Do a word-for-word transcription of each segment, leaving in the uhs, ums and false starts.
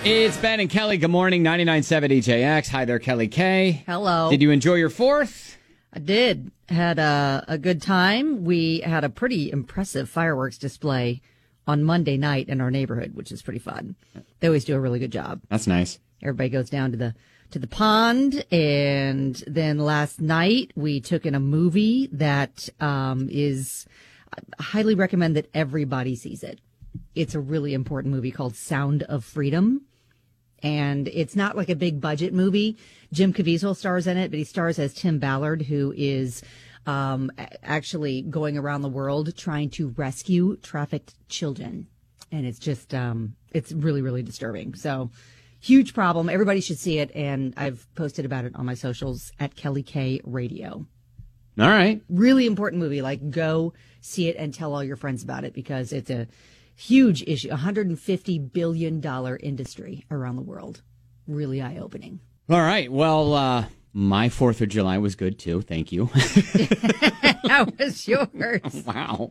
It's Ben and Kelly. Good morning. ninety-nine point seven E J X. Hi there, Kelly K. Hello. Did you enjoy your fourth? I did. Had a, a good time. We had a pretty impressive fireworks display on Monday night in our neighborhood, which is pretty fun. They always do a really good job. That's nice. Everybody goes down to the to the pond, and then last night we took in a movie that um, is. I highly recommend that everybody sees it. It's a really important movie called Sound of Freedom. And it's not like a big budget movie. Jim Caviezel stars in it, but he stars as Tim Ballard, who is um, actually going around the world trying to rescue trafficked children. And it's just, um, it's really, really disturbing. So huge problem. Everybody should see it. And I've posted about it on my socials at Kelly K Radio. All right. Really important movie. Like, go see it and tell all your friends about it because it's a huge issue, one hundred fifty billion dollars industry around the world. Really eye-opening. All right. Well, uh, my fourth of July was good, too. Thank you. How was yours? Wow.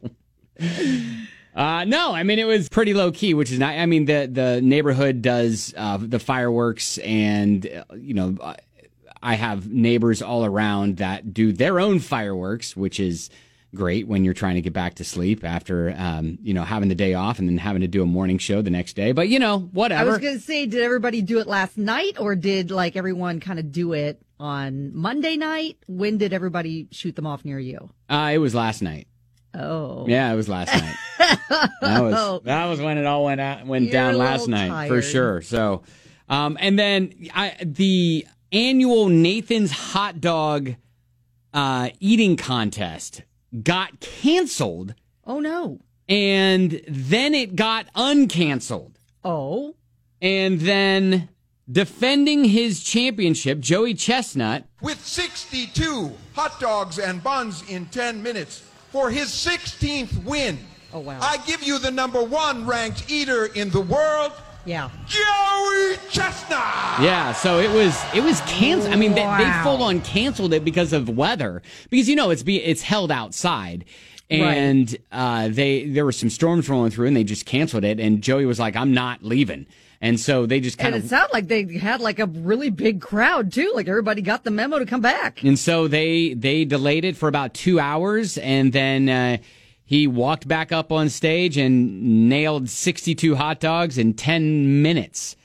Uh, no, I mean, it was pretty low-key, which is not, I mean, the, the neighborhood does uh, the fireworks and, uh, you know, I have neighbors all around that do their own fireworks, which is great when you're trying to get back to sleep after, um, you know, having the day off and then having to do a morning show the next day. But, you know, whatever. I was going to say, did everybody do it last night or did like everyone kind of do it on Monday night? When did everybody shoot them off near you? Uh, it was last night. Oh. Yeah, it was last night. that was that was when it all went out, went You're down last night tired. for sure. So, um, and then I, the annual Nathan's Hot Dog uh, eating contest got canceled. Oh, no. And then it got uncanceled. Oh. And then defending his championship, Joey Chestnut. With sixty-two hot dogs and buns in ten minutes for his sixteenth win. Oh, wow. I give you the number one ranked eater in the world, Yeah. Joey Chestnut. Yeah, so it was it was canceled. I mean, they, they Wow. full on canceled it because of weather. Because you know it's be it's held outside, and Right. uh, they there were some storms rolling through, and they just canceled it. And Joey was like, "I'm not leaving," and so they just kind And of it sounded like they had like a really big crowd too. Like everybody got the memo to come back. and so they they delayed it for about two hours, and then. Uh, He walked back up on stage and nailed sixty-two hot dogs in ten minutes.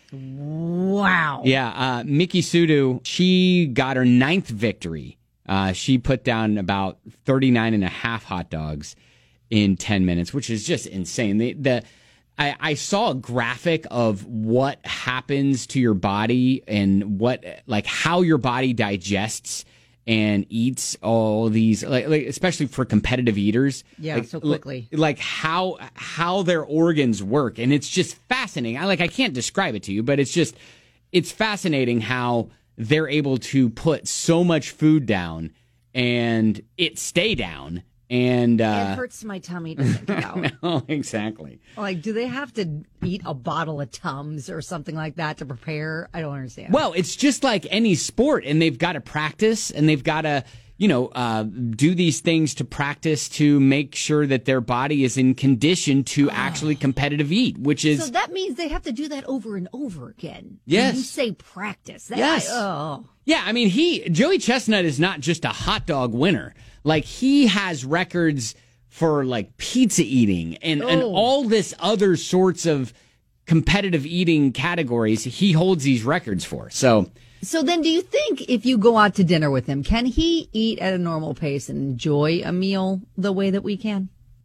Wow. Yeah, uh, Miki Sudo, she got her ninth victory. Uh, she put down about thirty-nine and a half hot dogs in ten minutes, which is just insane. The, the I, I saw a graphic of what happens to your body and what, like, how your body digests and eats all these, like, like especially for competitive eaters. Yeah, like, so quickly. Like, like how how their organs work, and it's just fascinating. I like I can't describe it to you, but it's just it's fascinating how they're able to put so much food down and it stay down. And uh, It hurts my tummy to think about. no, exactly. Like, do they have to eat a bottle of Tums or something like that to prepare? I don't understand. Well, it's just like any sport, and they've got to practice, and they've got to, you know, uh, do these things to practice to make sure that their body is in condition to oh. actually competitive eat, which is... So that means they have to do that over and over again. Yes. When you say practice. That, Yes. I, oh. Yeah, I mean, he Joey Chestnut is not just a hot dog winner. Like, he has records for, like, pizza eating and, Oh. and all this other sorts of competitive eating categories. He holds these records for. So... So then do you think if you go out to dinner with him, can he eat at a normal pace and enjoy a meal the way that we can?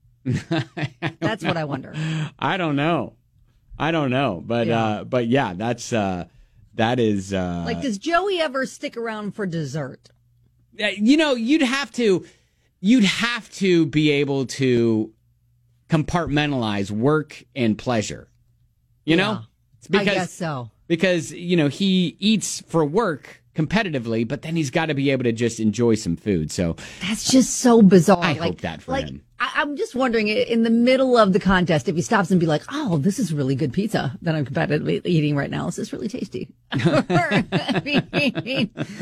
That's what I wonder. I don't know. I don't know. But, Yeah. uh, but yeah, that's, uh, that is, uh, Like, does Joey ever stick around for dessert? you know, you'd have to, you'd have to be able to compartmentalize work and pleasure. You know? It's I guess so. Because, you know, he eats for work competitively, but then he's got to be able to just enjoy some food. So That's just so bizarre. I like, hope that for like, him. I, I'm just wondering, in the middle of the contest, if he stops and be like, oh, this is really good pizza that I'm competitively eating right now. This is really tasty. I mean,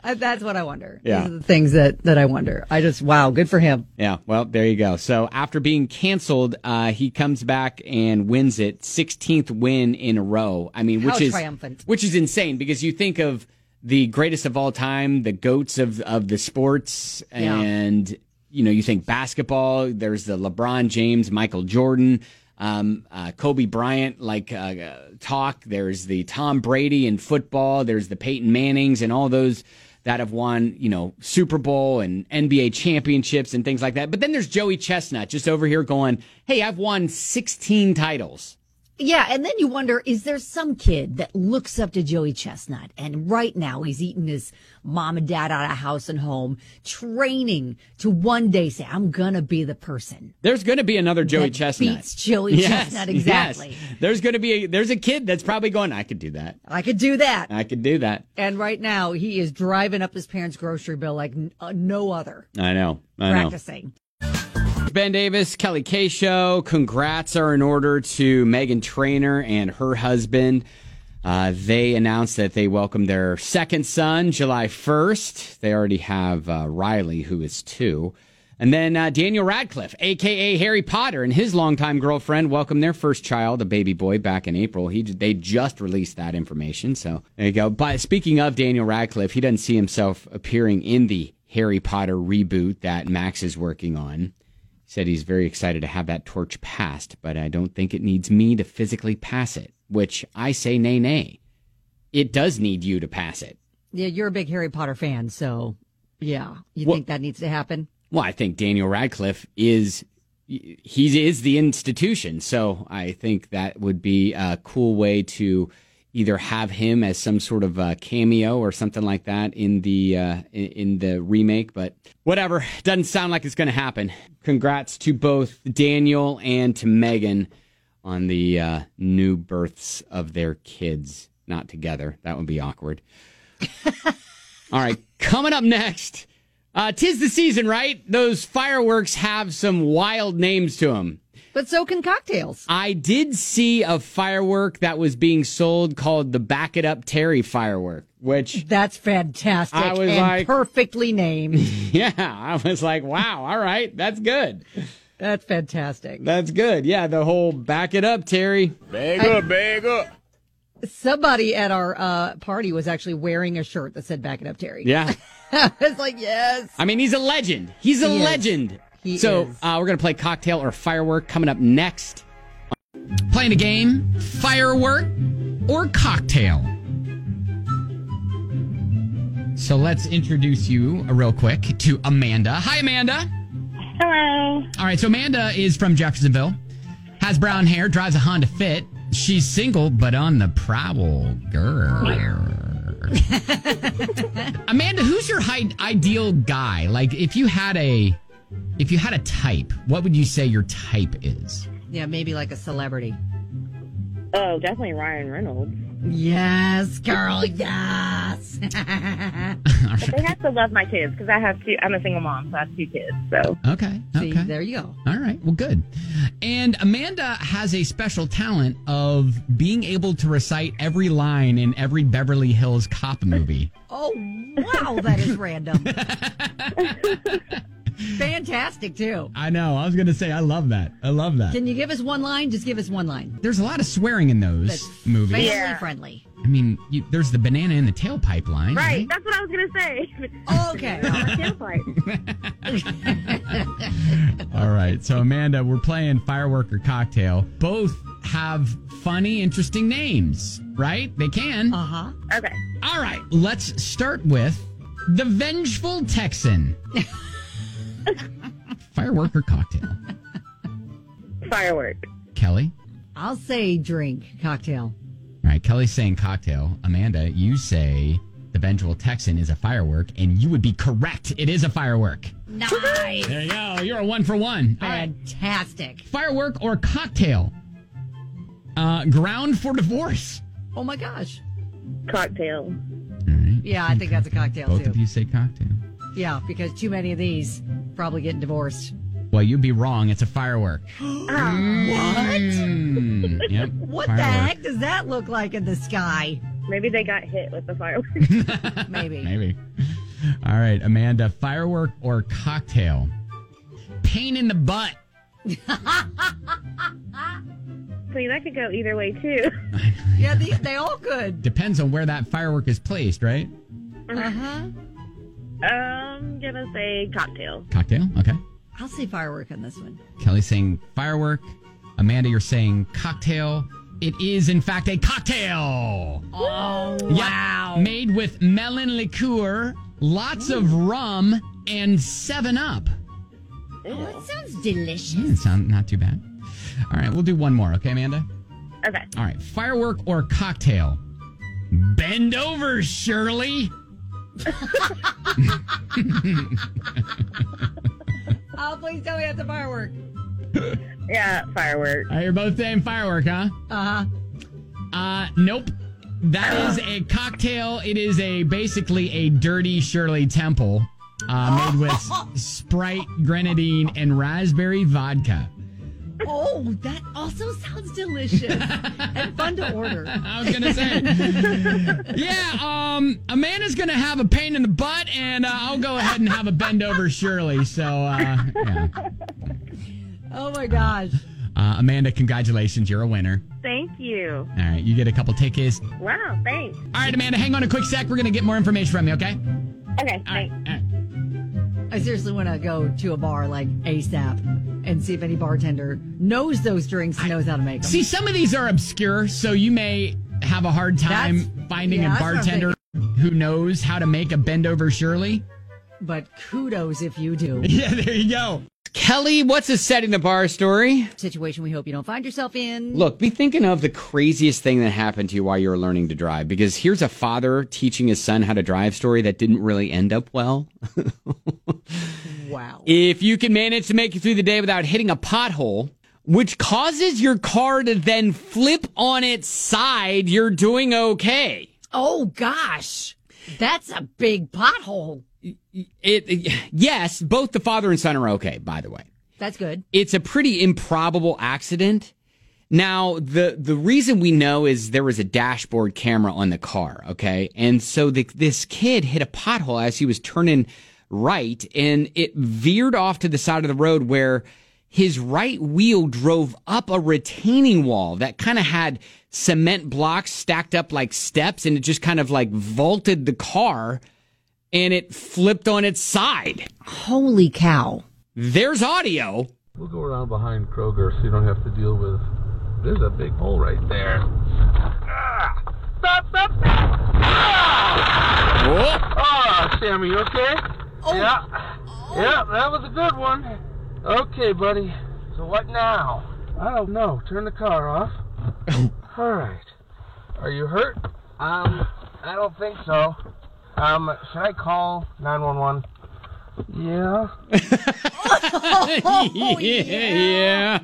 Uh, That's what I wonder. Yeah. These are the things that, that I wonder. I just, wow, good for him. Yeah, well, there you go. So after being canceled, uh, he comes back and wins it, sixteenth win in a row. I mean, which How is triumphant. which is insane because you think of the greatest of all time, the goats of of the sports, Yeah. and you know, you think basketball. There's the LeBron James, Michael Jordan, um, uh, Kobe Bryant, like uh, uh, talk. There's the Tom Brady in football. There's the Peyton Mannings and all those that have won, you know, Super Bowl and N B A championships and things like that. But then there's Joey Chestnut just over here going, hey, I've won sixteen titles. Yeah, and then you wonder, is there some kid that looks up to Joey Chestnut, and right now he's eating his mom and dad out of house and home, training to one day say, I'm going to be the person. There's going to be another Joey that Chestnut. beats Joey Yes, Chestnut, exactly. Yes. There's going to be a, there's a kid that's probably going, I could do that. I could do that. I could do that. And right now he is driving up his parents' grocery bill like n- uh, no other, I know. I know. practicing. Ben Davis, Kelly K Show. Congrats are in order to Megan Trainor and her husband. Uh, they announced that they welcomed their second son July first. They already have uh, Riley, who is two. And then uh, Daniel Radcliffe, a k a. Harry Potter, and his longtime girlfriend welcomed their first child, a baby boy, back in April. He They just released that information, so there you go. But speaking of Daniel Radcliffe, he doesn't see himself appearing in the Harry Potter reboot that Max is working on. Said he's very excited to have that torch passed, but I don't think it needs me to physically pass it, which I say nay, nay. It does need you to pass it. Yeah, you're a big Harry Potter fan, so yeah, you Well- think that needs to happen? Well, I think Daniel Radcliffe is, he is the institution, so I think that would be a cool way to either have him as some sort of a cameo or something like that in the uh, in, in the remake, but whatever. Doesn't sound like it's going to happen. Congrats to both Daniel and to Megan on the uh, new births of their kids. Not together. That would be awkward. All right, coming up next, uh, 'tis the season, right? Those fireworks have some wild names to them. But so can cocktails. I did see a firework that was being sold called the Back It Up Terry firework, which, That's fantastic I was and like- perfectly named. yeah, I was like, wow, all right, that's good. That's fantastic. That's good. Yeah, the whole Back It Up Terry. Bag up, bag up. Somebody at our uh, party was actually wearing a shirt that said "Back It Up, Terry." Yeah. I was like, yes. I mean, he's a legend. He's a He is. legend. He so is. Uh, we're going to play Cocktail or Firework coming up next. Playing a game, Firework or Cocktail. So let's introduce you uh, real quick to Amanda. Hi, Amanda. Hello. All right, so Amanda is from Jeffersonville, has brown hair, drives a Honda Fit. She's single, but on the prowl, girl. Amanda, who's your hi- ideal guy? Like, if you had a, if you had a type, what would you say your type is? Yeah, maybe like a celebrity. Oh, definitely Ryan Reynolds. Yes, girl, yes. But they have to love my kids because I have two. I'm a single mom, so I have two kids. So Okay, See, okay. there you go. All right, well, good. And Amanda has a special talent of being able to recite every line in every Beverly Hills Cop movie. Oh, wow, that is random. Fantastic, too. I know. I was going to say, I love that. I love that. Can you give us one line? Just give us one line. There's a lot of swearing in those That's movies. family Yeah. friendly. I mean, you, there's the banana in the tailpipe line. right, that's what I was gonna say. Okay. Tailpipe. All right. So, Amanda, we're playing Firework or Cocktail. Both have funny, interesting names, right? They can. Uh-huh. Okay. All right. Let's start with the Vengeful Texan. Firework or Cocktail? Firework. Kelly? I'll say drink, cocktail. All right. Kelly's saying cocktail. Amanda, you say the Vengeful Texan is a firework, and you would be correct. It is a firework. Nice. There you go. You're a one for one. All right. Fantastic. Firework or cocktail? Uh, ground for divorce. Oh, my gosh. Cocktail. All right. Yeah, I think that's a cocktail, Both too. of you say cocktail. Yeah, because too many of these probably getting divorced. Well, you'd be wrong. It's a firework. What? Mm, yep. What the firework. heck does that look like in the sky? Maybe they got hit with the firework. Maybe. Maybe. All right, Amanda, firework or cocktail? Pain in the butt. See, that could go either way, too. Yeah, they, they all could. Depends on where that firework is placed, right? Uh-huh. I'm going to say cocktail. Cocktail, okay. I'll say firework on this one. Kelly's saying firework. Amanda, you're saying cocktail. It is, in fact, a cocktail. Oh, Yep. wow. Made with melon liqueur, lots Ooh. of rum, and seven up. Oh, that sounds delicious. Mm, sound not too bad. All right, we'll do one more, okay, Amanda? Okay. All right, firework or cocktail? Bend over, Shirley. Oh, please tell me that's a firework. Yeah, firework. All right, you're both saying firework, huh? Uh-huh. Uh, nope. That is a cocktail. It is a basically a dirty Shirley Temple uh, made with Sprite, grenadine, and raspberry vodka. Oh, that also sounds delicious and fun to order. I was gonna say, yeah. Um, Amanda's gonna have a pain in the butt, and uh, I'll go ahead and have a bend over Shirley. So, uh, yeah. Oh my gosh. Uh, Amanda, congratulations, you're a winner. Thank you. All right, you get a couple tickets. Wow, thanks. All right, Amanda, hang on a quick sec. We're gonna get more information from you, okay? Okay, All right. thanks. All right. I seriously want to go to a bar like ASAP and see if any bartender knows those drinks and knows how to make them. See, some of these are obscure, so you may have a hard time That's- finding yeah, a that's what I'm bartender who knows how to make a bend over Shirley. But kudos if you do. Yeah, there you go. Kelly, what's a setting the bar story? Situation we hope you don't find yourself in. Look, be thinking of the craziest thing that happened to you while you were learning to drive, because here's a father teaching his son how to drive story that didn't really end up well. Wow. If you can manage to make it through the day without hitting a pothole, which causes your car to then flip on its side, you're doing okay. Oh gosh. That's a big pothole. It, it yes, both the father and son are okay, by the way. That's good. It's a pretty improbable accident. Now, the the reason we know is there was a dashboard camera on the car, okay? And so the, this kid hit a pothole as he was turning right, and it veered off to the side of the road where his right wheel drove up a retaining wall that kind of had cement blocks stacked up like steps, and it just kind of like vaulted the car, and it flipped on its side. Holy cow. There's audio. We'll go around behind Kroger so you don't have to deal with... There's a big hole right there. Ah! Stop, stop, stop! Ah! Oh, Sammy, you okay? Oh. Yeah. Yeah, that was a good one. Okay, buddy. So what now? I don't know. Turn the car off. All right. Are you hurt? Um, I don't think so. Um, should I call nine one one? Yeah. Oh, yeah.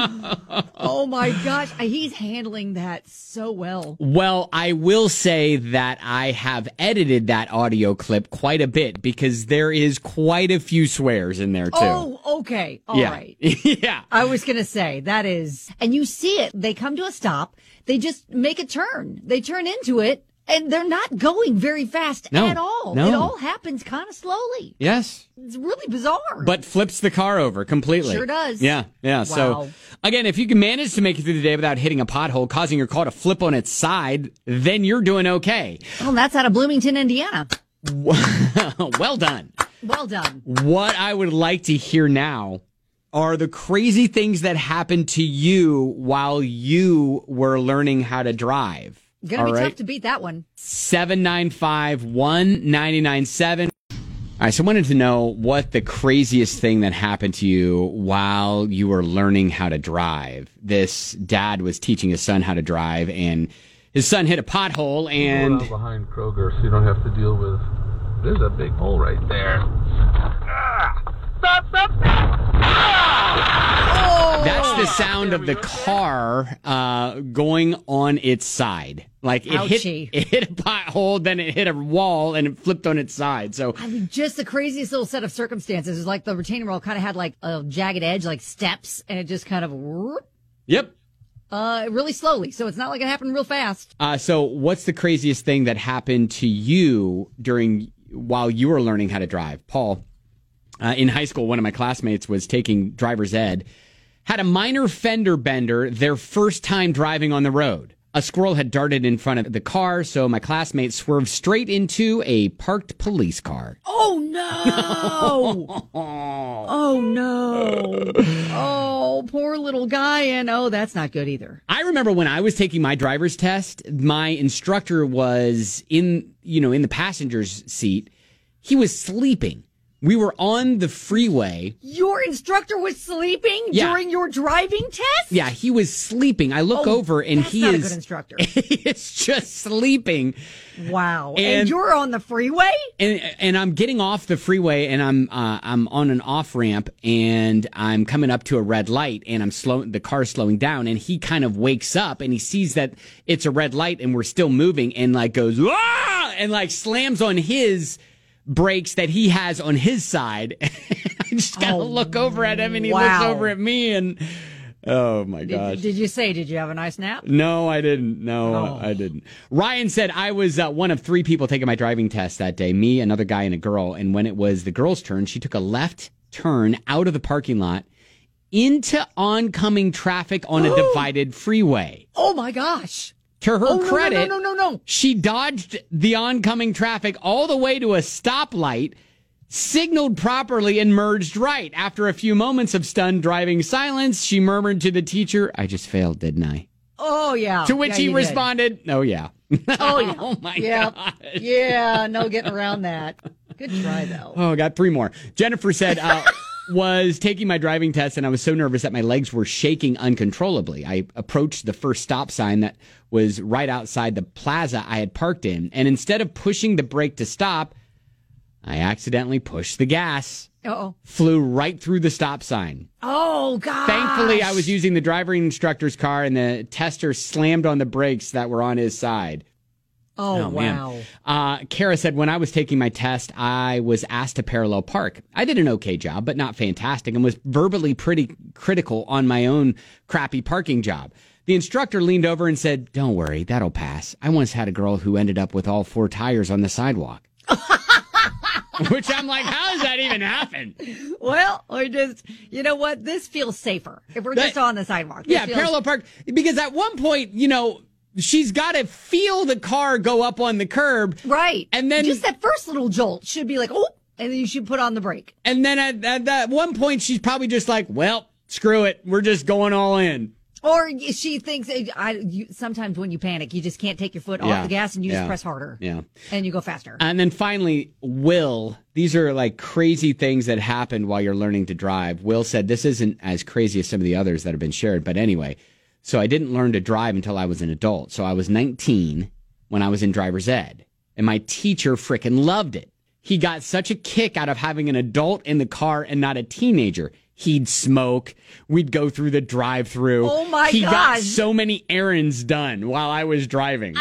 Oh my gosh. He's handling that so well. Well, I will say that I have edited that audio clip quite a bit because there is quite a few swears in there, too. Oh, okay. All yeah. right. Yeah. I was going to say that is, and you see it. They come to a stop. They just make a turn. They turn into it. And they're not going very fast No, at all. no. It all happens kind of slowly. Yes. It's really bizarre. But flips the car over completely. Sure does. Yeah, yeah. Wow. So, again, if you can manage to make it through the day without hitting a pothole, causing your car to flip on its side, then you're doing okay. Well, that's out of Bloomington, Indiana. Well done. Well done. What I would like to hear now are the crazy things that happened to you while you were learning how to drive. Gonna All be right? tough to beat that one. seven nine five, one nine nine seven. All right, so I wanted to know what the craziest thing that happened to you while you were learning how to drive. This dad was teaching his son how to drive, and his son hit a pothole, and... Go around behind Kroger so you don't have to deal with... There's a big hole right there. Ah! Stop, stop, stop! Ah! That's the sound of the car uh, going on its side. Like it Ouchie. hit, it hit a pothole, then it hit a wall, and it flipped on its side. So I mean, just the craziest little set of circumstances. It's like the retaining wall kind of had like a jagged edge, like steps, and it just kind of, whoop, yep. uh, really slowly. So it's not like it happened real fast. Uh, so what's the craziest thing that happened to you during while you were learning how to drive. Paul, uh, in high school, one of my classmates was taking driver's ed, had a minor fender bender their first time driving on the road. A squirrel had darted in front of the car, so my classmate swerved straight into a parked police car. Oh, no! Oh, no. Oh, poor little guy. And, oh, that's not good either. I remember when I was taking my driver's test, my instructor was in, you know, in the passenger's seat. He was sleeping. We were on the freeway. Your instructor was sleeping Yeah. during your driving test? Yeah, he was sleeping. I look Oh, over and that's he not is a good instructor. He is just sleeping. Wow. And, And- you're on the freeway? And and I'm getting off the freeway and I'm uh, I'm on an off ramp and I'm coming up to a red light and I'm slow the car's slowing down and he kind of wakes up and he sees that it's a red light and we're still moving and like goes ah! And like slams on his brakes that he has on his side. I just gotta Oh, look over at him and he wow. looks over at me and oh my gosh. Did, did you say, did you have a nice nap? No, I didn't. No, Oh. I didn't. Ryan said I was uh, one of three people taking my driving test that day, me, another guy, and a girl. And when it was the girl's turn, she took a left turn out of the parking lot into oncoming traffic on a divided freeway. Oh, my gosh. To her Oh, no, no, credit, no, no, no, no. she dodged the oncoming traffic all the way to a stoplight, signaled properly, and merged right. After a few moments of stunned driving silence, she murmured to the teacher, "I just failed, didn't I?" Oh, yeah. To which Yeah, he you did. responded, "Oh, yeah." Oh, yeah. Oh, my yeah. gosh. Yeah, no getting around that. Good try, though. Oh, I got three more. Jennifer said, uh, was taking my driving test and I was so nervous that my legs were shaking uncontrollably. I approached the first stop sign that was right outside the plaza I had parked in. And instead of pushing the brake to stop, I accidentally pushed the gas, Uh-oh. flew right through the stop sign. Oh, God. Thankfully, I was using the driving instructor's car and the tester slammed on the brakes that were on his side. Oh, Oh, man. wow. Uh, Kara said, when I was taking my test, I was asked to parallel park. I did an okay job, but not fantastic, and was verbally pretty critical on my own crappy parking job. The instructor leaned over and said, "Don't worry, that'll pass. I once had a girl who ended up with all four tires on the sidewalk." Which I'm like, how does that even happen? Well, we just, you know what? This feels safer if we're That- just on the sidewalk. This Yeah, feels- parallel park. Because at one point, you know, she's got to feel the car go up on the curb. Right. And then- just that first little jolt should be like, oh, and then you should put on the brake. And then at, at that one point, she's probably just like, well, screw it. We're just going all in. Or she thinks, I, you, sometimes when you panic, you just can't take your foot Yeah. off the gas and you Yeah. just press harder. Yeah. And you go faster. And then finally, Will, these are like crazy things that happened while you're learning to drive. Will said, this isn't as crazy as some of the others that have been shared. But anyway, so I didn't learn to drive until I was an adult. So I was nineteen when I was in driver's ed. And my teacher frickin' loved it. He got such a kick out of having an adult in the car and not a teenager. He'd smoke. We'd go through the drive-through. Oh, my he got gosh. so many errands done while I was driving.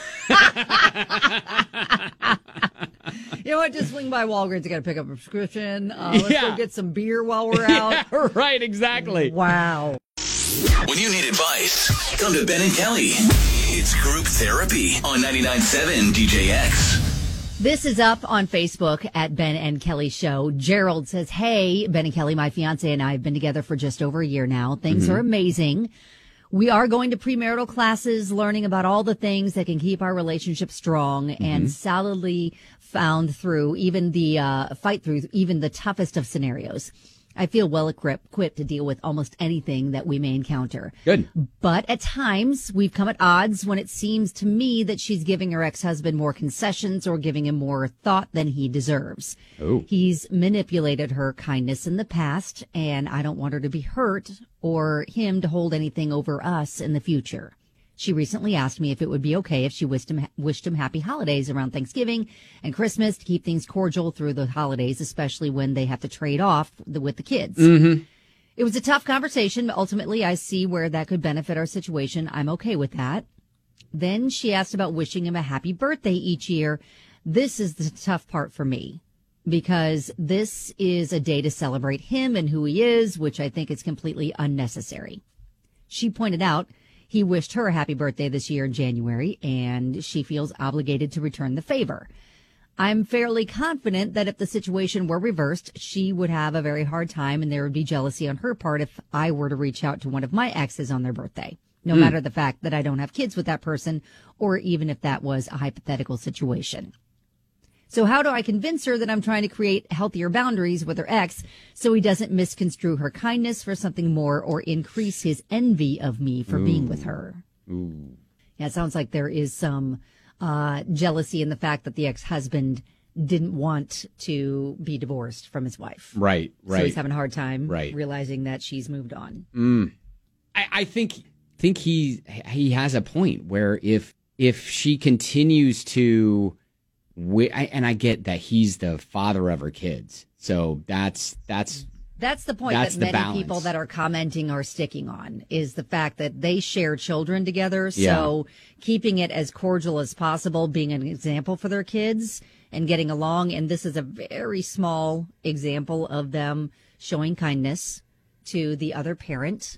You know what? Just swing by Walgreens. You got to pick up a prescription. Uh, let's Yeah. go get some beer while we're out. Yeah, right, exactly. Wow. When you need advice, come to Ben and Kelly. It's group therapy on ninety-nine point seven D J X. This is up on Facebook at Ben and Kelly Show. Gerald says, hey, Ben and Kelly, my fiance and I have been together for just over a year now. Things are amazing. We are going to premarital classes, learning about all the things that can keep our relationship strong and solidly found through even the uh, fight through even the toughest of scenarios. I feel well equipped equipped to deal with almost anything that we may encounter. Good. But at times, we've come at odds when it seems to me that she's giving her ex-husband more concessions or giving him more thought than he deserves. Oh. He's manipulated her kindness in the past, and I don't want her to be hurt or him to hold anything over us in the future. She recently asked me if it would be okay if she wished him, wished him happy holidays around Thanksgiving and Christmas to keep things cordial through the holidays, especially when they have to trade off the, with the kids. Mm-hmm. It was a tough conversation, but ultimately I see where that could benefit our situation. I'm okay with that. Then she asked about wishing him a happy birthday each year. This is the tough part for me because this is a day to celebrate him and who he is, which I think is completely unnecessary. She pointed out he wished her a happy birthday this year in January, and she feels obligated to return the favor. I'm fairly confident that if the situation were reversed, she would have a very hard time and there would be jealousy on her part if I were to reach out to one of my exes on their birthday, no mm. matter the fact that I don't have kids with that person or even if that was a hypothetical situation. So how do I convince her that I'm trying to create healthier boundaries with her ex so he doesn't misconstrue her kindness for something more or increase his envy of me for Ooh. being with her? Ooh. Yeah, it sounds like there is some uh, jealousy in the fact that the ex-husband didn't want to be divorced from his wife. Right, right. So he's having a hard time right. realizing that she's moved on. Mm. I, I think think he he has a point where if if she continues to... We, I, and I get that he's the father of her kids, so that's that's that's the point that's that many balance. people that are commenting are sticking on is the fact that they share children together. Yeah. So keeping it as cordial as possible, being an example for their kids and getting along. And this is a very small example of them showing kindness to the other parent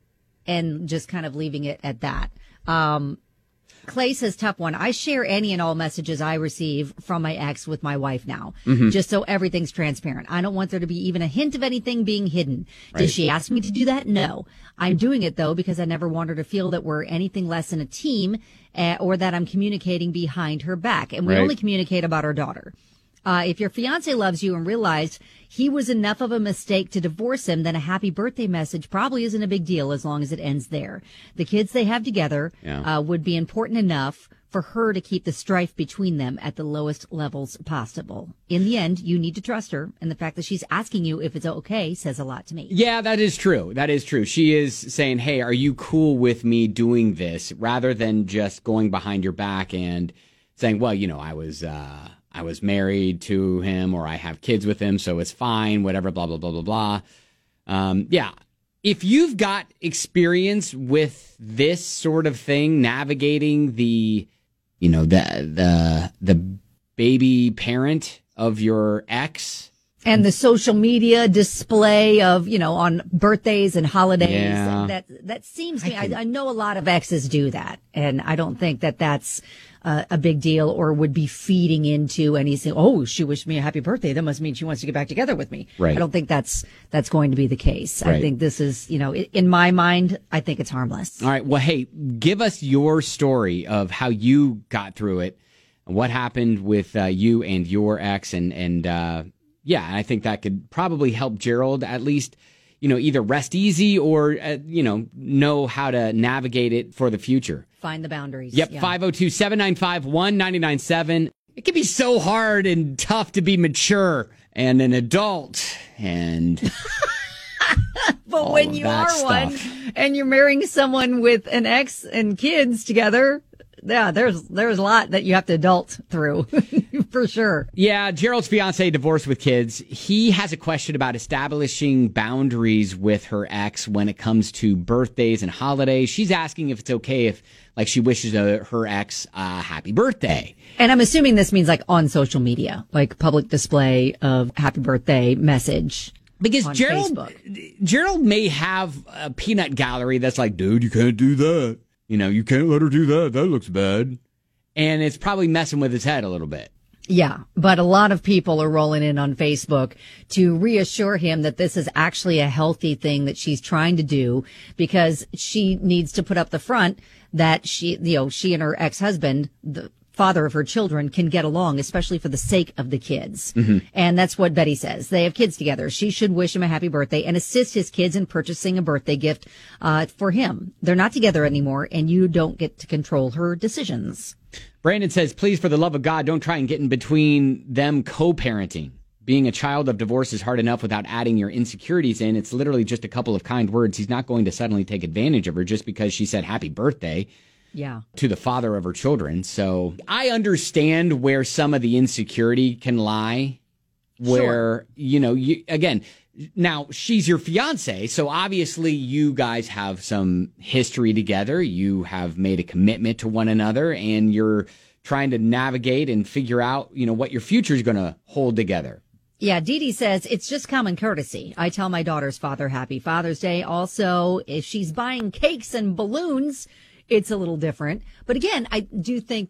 and just kind of leaving it at that. Um, Clay says, tough one. I share any and all messages I receive from my ex with my wife now, mm-hmm. just so everything's transparent. I don't want there to be even a hint of anything being hidden. Right. Did she ask me to do that? No. I'm doing it, though, because I never want her to feel that we're anything less than a team uh, or that I'm communicating behind her back. And we right. only communicate about our daughter. Uh, if your fiance loves you and realized he was enough of a mistake to divorce him, then a happy birthday message probably isn't a big deal as long as it ends there. The kids they have together yeah. uh, would be important enough for her to keep the strife between them at the lowest levels possible. In the end, you need to trust her, and the fact that she's asking you if it's okay says a lot to me. Yeah, that is true. That is true. She is saying, hey, are you cool with me doing this, rather than just going behind your back and saying, well, you know, I was... Uh I was married to him or I have kids with him, so it's fine, whatever, blah, blah, blah, blah, blah. Um, yeah. If you've got experience with this sort of thing, navigating the, you know, the, the, the baby parent of your ex. And the social media display of, you know, on birthdays and holidays. Yeah. That, that seems to me, I, I, I know a lot of exes do that. And I don't think that that's uh, a big deal or would be feeding into anything. Oh, she wished me a happy birthday. That must mean she wants to get back together with me. Right. I don't think that's, that's going to be the case. Right. I think this is, you know, in my mind, I think it's harmless. All right. Well, hey, give us your story of how you got through it. What happened with uh, you and your ex and, and, uh, yeah, I think that could probably help Gerald at least, you know, either rest easy or, uh, you know, know how to navigate it for the future. Find the boundaries. Yep, yeah. five oh two, seven nine five, one nine nine seven. It can be so hard and tough to be mature and an adult and... But when you are stuff. one and you're marrying someone with an ex and kids together... Yeah, there's there's a lot that you have to adult through, for sure. Yeah, Gerald's fiance divorced with kids. He has a question about establishing boundaries with her ex when it comes to birthdays and holidays. She's asking if it's okay if, like, she wishes uh, her ex a happy birthday. And I'm assuming this means, like, on social media, like public display of happy birthday message. Because on Gerald, Facebook. Gerald may have a peanut gallery that's like, dude, you can't do that. You know, you can't let her do that. That looks bad. And it's probably messing with his head a little bit. Yeah, but a lot of people are rolling in on Facebook to reassure him that this is actually a healthy thing that she's trying to do because she needs to put up the front that she, you know, she and her ex-husband, the father of her children, can get along, especially for the sake of the kids. Mm-hmm. And that's what Betty says. They have kids together. She should wish him a happy birthday and assist his kids in purchasing a birthday gift uh, for him. They're not together anymore, and you don't get to control her decisions. Brandon says, please, for the love of God, don't try and get in between them co-parenting. Being a child of divorce is hard enough without adding your insecurities in. It's literally just a couple of kind words. He's not going to suddenly take advantage of her just because she said happy birthday. Yeah. To the father of her children. So I understand where some of the insecurity can lie. Where, sure. you know, you, again, now she's your fiance. So obviously you guys have some history together. You have made a commitment to one another and you're trying to navigate and figure out, you know, what your future is going to hold together. Yeah, Dee Dee says, it's just common courtesy. I tell my daughter's father happy Father's Day. Also, if she's buying cakes and balloons, it's a little different. But again, I do think that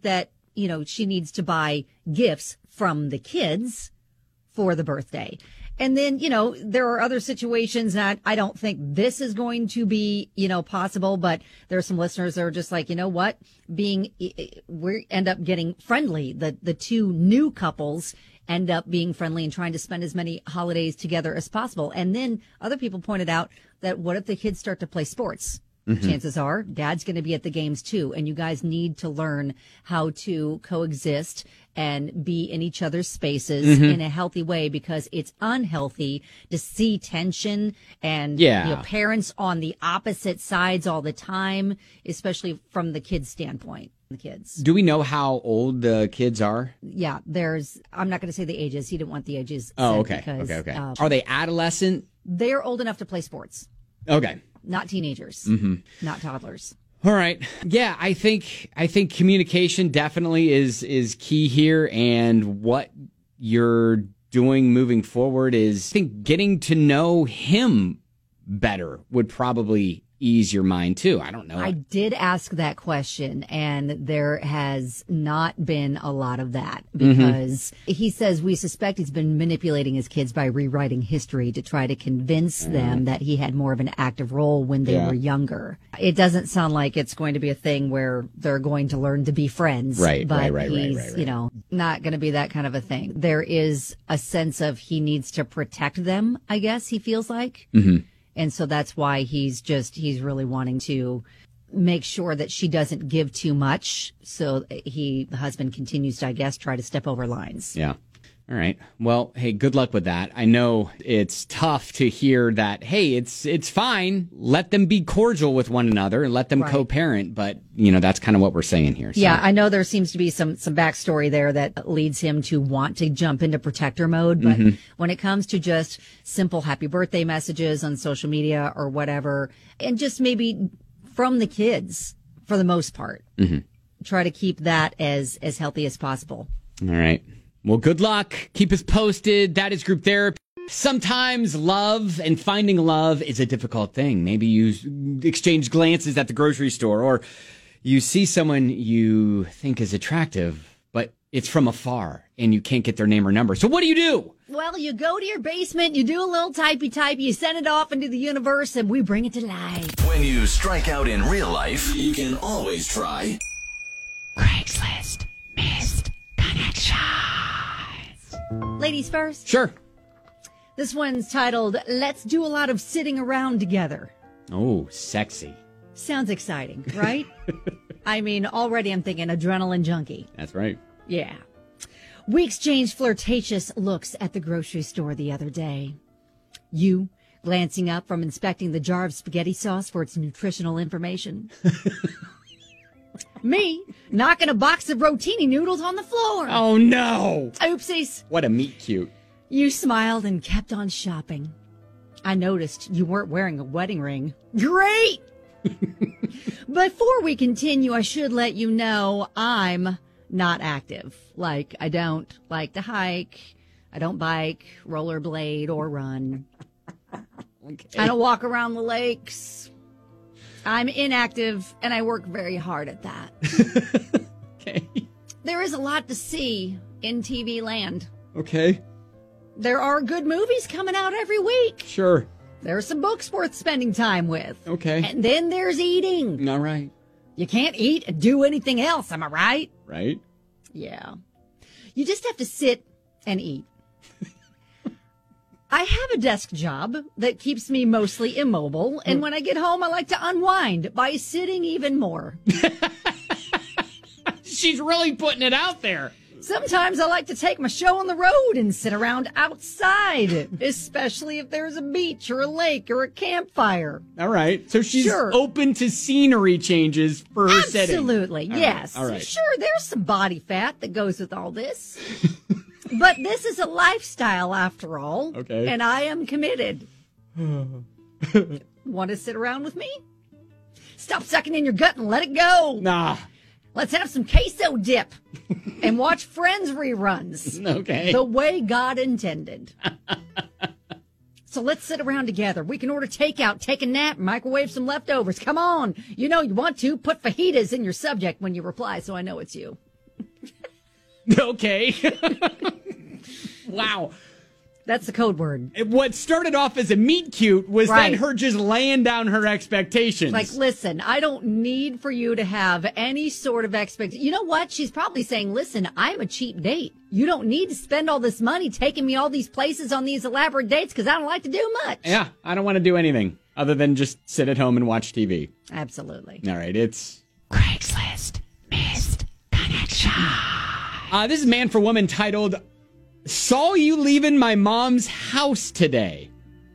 you know, she needs to buy gifts from the kids for the birthday. And then, you know, there are other situations that I don't think this is going to be, you know, possible, but there are some listeners that are just like, you know what, being, we end up getting friendly. The, the two new couples end up being friendly and trying to spend as many holidays together as possible. And then other people pointed out that what if the kids start to play sports? Mm-hmm. Chances are dad's going to be at the games too. And you guys need to learn how to coexist and be in each other's spaces mm-hmm. in a healthy way, because it's unhealthy to see tension and yeah. you know, parents on the opposite sides all the time, especially from the kids' standpoint. The kids. Do we know how old the kids are? Yeah, there's, I'm not going to say the ages. He didn't want the ages. Oh, okay. Because, okay, okay. Uh, are they adolescent? They're old enough to play sports. Okay. Not teenagers, mm-hmm. not toddlers. All right. Yeah, I think I think communication definitely is is key here, and what you're doing moving forward is, I think, getting to know him better would probably ease your mind too. I don't know. I did ask that question, and there has not been a lot of that, because mm-hmm. he says we suspect he's been manipulating his kids by rewriting history to try to convince mm. them that he had more of an active role when they yeah. were younger. It doesn't sound like it's going to be a thing where they're going to learn to be friends. Right, but right, right, he's, right, right, right. you know, not going to be that kind of a thing. There is a sense of he needs to protect them, I guess he feels like. Mm-hmm. And so that's why he's just, he's really wanting to make sure that she doesn't give too much. So he, the husband continues to, I guess, try to step over lines. Yeah. All right. Well, hey, good luck with that. I know it's tough to hear that, hey, it's it's fine. Let them be cordial with one another and let them right. co-parent. But, you know, that's kind of what we're saying here. So. Yeah, I know there seems to be some, some backstory there that leads him to want to jump into protector mode. But mm-hmm. when it comes to just simple happy birthday messages on social media or whatever, and just maybe from the kids for the most part, mm-hmm. try to keep that as, as healthy as possible. All right. Well, good luck. Keep us posted. That is Group Therapy. Sometimes love and finding love is a difficult thing. Maybe you exchange glances at the grocery store, or you see someone you think is attractive, but it's from afar and you can't get their name or number. So what do you do? Well, you go to your basement, you do a little typey type, you send it off into the universe, and we bring it to life. When you strike out in real life, you can always try Craigslist Missed Connection. Ladies first. Sure. This one's titled, Let's Do a Lot of Sitting Around Together. Oh, sexy. Sounds exciting, right? I mean, already I'm thinking adrenaline junkie. That's right. Yeah. We exchanged flirtatious looks at the grocery store the other day. You glancing up from inspecting the jar of spaghetti sauce for its nutritional information. Me knocking a box of rotini noodles on the floor. Oh, no. Oopsies. What a meet cute. You smiled and kept on shopping. I noticed you weren't wearing a wedding ring. Great! Before we continue, I should let you know I'm not active. Like, I don't like to hike. I don't bike, rollerblade, or run. Okay. I don't walk around the lakes. I'm inactive, and I work very hard at that. Okay. There is a lot to see in T V land. Okay. There are good movies coming out every week. Sure. There are some books worth spending time with. Okay. And then there's eating. All right. You can't eat and do anything else, am I right? Right. Yeah. You just have to sit and eat. I have a desk job that keeps me mostly immobile, and when I get home, I like to unwind by sitting even more. She's really putting it out there. Sometimes I like to take my show on the road and sit around outside, especially if there's a beach or a lake or a campfire. All right. So she's sure. open to scenery changes for her setting. Absolutely, yes. All right. All right. Sure, there's some body fat that goes with all this. But this is a lifestyle, after all. Okay. And I am committed. Want to sit around with me? Stop sucking in your gut and let it go. Nah. Let's have some queso dip and watch Friends reruns. Okay. The way God intended. So let's sit around together. We can order takeout, take a nap, microwave some leftovers. Come on. You know you want to. Put fajitas in your subject when you reply so I know it's you. Okay. Wow. That's the code word. What started off as a meet cute was Right. then her just laying down her expectations. Like, listen, I don't need for you to have any sort of expectation. You know what? She's probably saying, listen, I'm a cheap date. You don't need to spend all this money taking me all these places on these elaborate dates because I don't like to do much. Yeah, I don't want to do anything other than just sit at home and watch T V. Absolutely. All right, it's Craigslist Missed Connection. uh, this is Man for Woman titled, Saw You Leaving My Mom's House Today.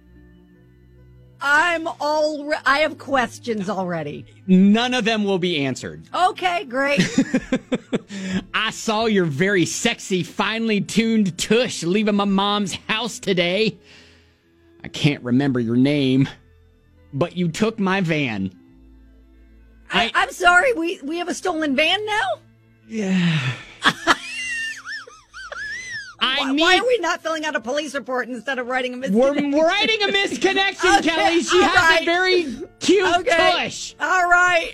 I'm all. I have questions already. None of them will be answered. Okay, great. I saw your very sexy, finely tuned tush leaving my mom's house today. I can't remember your name, but you took my van. I, I'm sorry. We we have a stolen van now. Yeah. I Why, need, why are we not filling out a police report instead of writing a missed We're connection? writing a misconnection, Okay, Kelly. She all has right. a very cute Okay. tush. All right.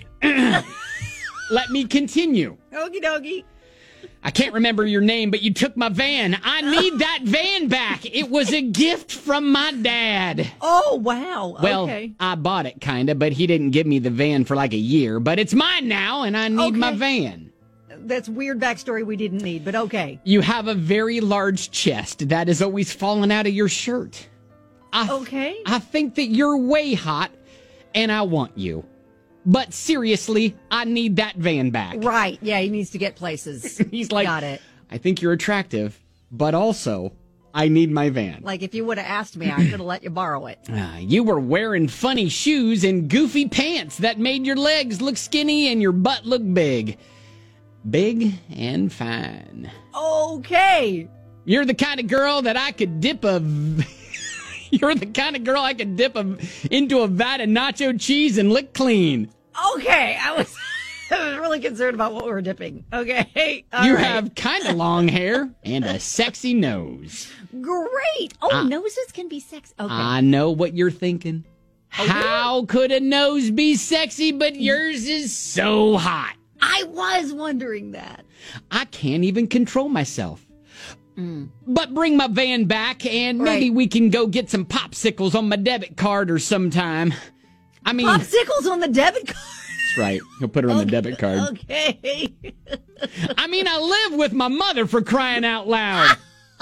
Let me continue. Okie dokie. I can't remember your name, but you took my van. I need that van back. It was a gift from my dad. Oh, wow. Well, Okay. I bought it, kind of, but he didn't give me the van for like a year. But it's mine now, and I need my Okay. van. That's weird backstory we didn't need, but okay. You have a very large chest that is always falling out of your shirt. I, Okay. I think that you're way hot, and I want you. But seriously, I need that van back. Right. Yeah, he needs to get places. He's like, Got it. I think you're attractive, but also, I need my van. Like, if you would have asked me, I could have let you borrow it. Uh, you were wearing funny shoes and goofy pants that made your legs look skinny and your butt look big. Big and fine. Okay. You're the kind of girl that I could dip a... You're the kind of girl I could dip a, into a vat of nacho cheese and lick clean. Okay. I was, I was really concerned about what we were dipping. Okay. All you right. have kind of long hair and a sexy nose. Great. Oh, Uh, noses can be sexy. Okay. I know what you're thinking. How could a nose be sexy, but yours is so hot? I was wondering that. I can't even control myself. But bring my van back, and maybe Right. we can go get some popsicles on my debit card or sometime. I mean, Popsicles on the debit card. that's right. He'll put her on the debit card. Okay. I mean, I live with my mother, for crying out loud.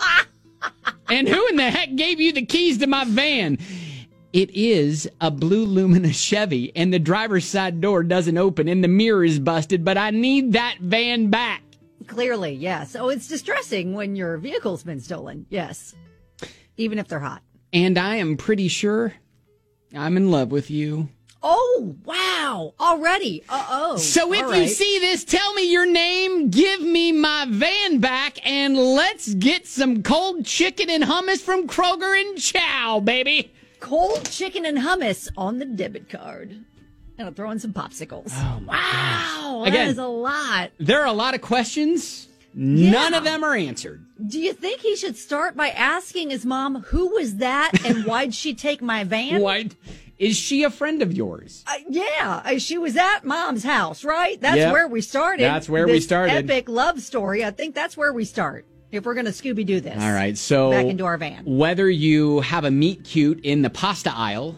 And who in the heck gave you the keys to my van? It is a blue Lumina Chevy, and the driver's side door doesn't open, and the mirror is busted, but I need that van back. Clearly, yes. Oh, it's distressing when your vehicle's been stolen. Yes. Even if they're hot. And I am pretty sure I'm in love with you. Oh, wow. Already. Uh-oh. So if All you right. see this, tell me your name, give me my van back, and let's get some cold chicken and hummus from Kroger and Chow, baby. Cold chicken and hummus on the debit card. And I'll throw in some popsicles. Oh, my wow. Again. That is a lot. There are a lot of questions. None of them are answered. Do you think he should start by asking his mom, who was that and why'd she take my van? Why? Is she a friend of yours? Uh, yeah, uh, she was at mom's house, right? That's Yep. where we started. That's where we This started. Epic love story. I think that's where we start if we're going to Scooby-Doo this. All right, so Back into our van. whether you have a meet cute in the pasta aisle,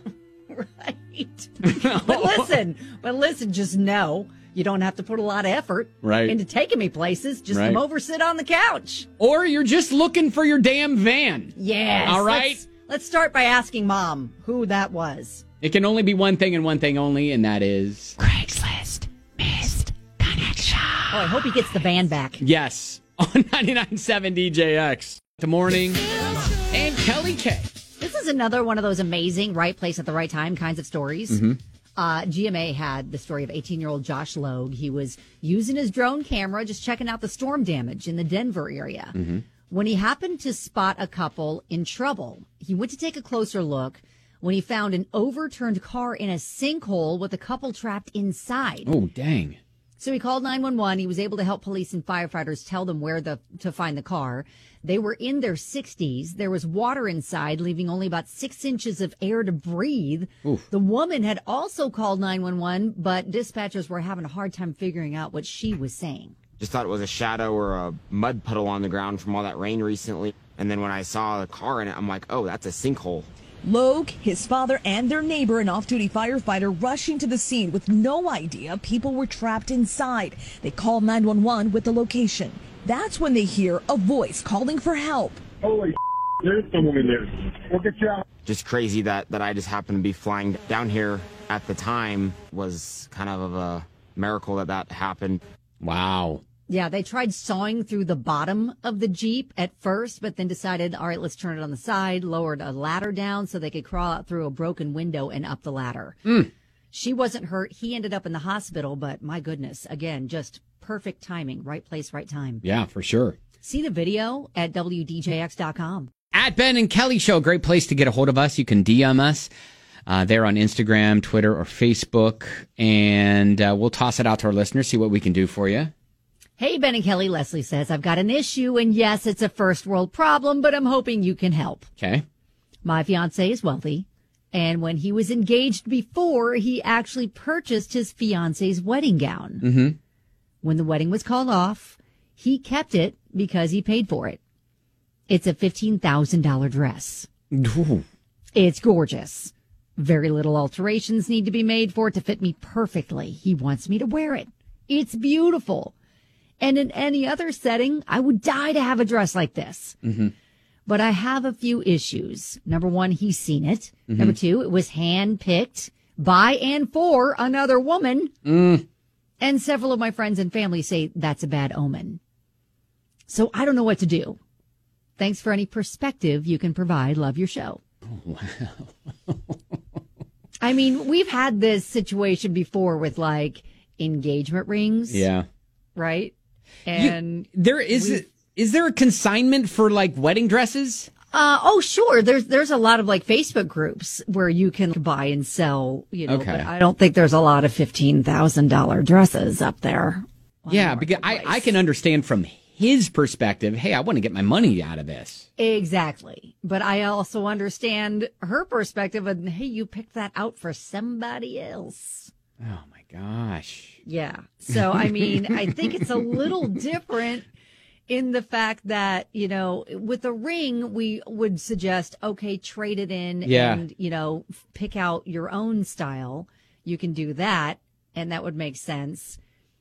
Right. But listen, but listen, just know you don't have to put a lot of effort Right. into taking me places. Just Right. come over, sit on the couch. or you're just looking for your damn van. Yes. All right. Let's, let's start by asking mom who that was. It can only be one thing and one thing only, and that is Craigslist missed connection. Oh, I hope he gets the van back. yes on ninety-nine point seven D J X. The morning and Kelly K. This is another one of those amazing right place at the right time kinds of stories. Mm-hmm. Uh, G M A had the story of eighteen-year-old Josh Logue. He was using his drone camera, just checking out the storm damage in the Denver area. Mm-hmm. When he happened to spot a couple in trouble, he went to take a closer look when he found an overturned car in a sinkhole with a couple trapped inside. Oh, dang. So he called nine one one. He was able to help police and firefighters tell them where the to find the car. They were in their sixties. There was water inside, leaving only about six inches of air to breathe. Oof. The woman had also called nine one one, but dispatchers were having a hard time figuring out what she was saying. Just thought it was a shadow or a mud puddle on the ground from all that rain recently. And then when I saw a car in it, I'm like, oh, that's a sinkhole. Logue, his father, and their neighbor, an off-duty firefighter, rushing to the scene with no idea people were trapped inside. They call nine one one with the location. That's when they hear a voice calling for help. Holy there's someone in there. We'll get you out. Just crazy that, that I just happened to be flying down here at the time. Was kind of a miracle that that happened. Wow. Yeah, they tried sawing through the bottom of the Jeep at first, but then decided, all right, let's turn it on the side, lowered a ladder down so they could crawl out through a broken window and up the ladder. Mm. She wasn't hurt. He ended up in the hospital, but my goodness, again, just perfect timing, right place, right time. Yeah, for sure. See the video at W D J X dot com. At Ben and Kelly Show, great place to get a hold of us. You can D M us uh, there on Instagram, Twitter, or Facebook, and uh, we'll toss it out to our listeners, see what we can do for you. Hey, Ben and Kelly, Leslie says, I've got an issue, and yes, it's a first world problem, but I'm hoping you can help. Okay. My fiance is wealthy, and when he was engaged before, he actually purchased his fiance's wedding gown. Mm-hmm. When the wedding was called off, he kept it because he paid for it. It's a fifteen thousand dollars dress. Ooh. It's gorgeous. Very little alterations need to be made for it to fit me perfectly. He wants me to wear it. It's beautiful. And in any other setting, I would die to have a dress like this. Mm-hmm. But I have a few issues. Number one, he's seen it. Mm-hmm. Number two, it was hand-picked by and for another woman. Mm. And several of my friends and family say that's a bad omen. So I don't know what to do. Thanks for any perspective you can provide. Love your show. Oh, wow. I mean, we've had this situation before with like engagement rings. Yeah. Right? And you, there is is there a consignment for like wedding dresses? Uh, oh, sure. There's there's a lot of like Facebook groups where you can buy and sell, you know, okay. But I don't think there's a lot of fifteen thousand dollars dresses up there. Yeah, because I, I can understand from his perspective, hey, I want to get my money out of this. Exactly. But I also understand her perspective and, hey, you picked that out for somebody else. Oh, my gosh. Yeah. So, I mean, I think it's a little different in the fact that, you know, with a ring, we would suggest, okay, trade it in yeah. and, you know, pick out your own style. You can do that, and that would make sense.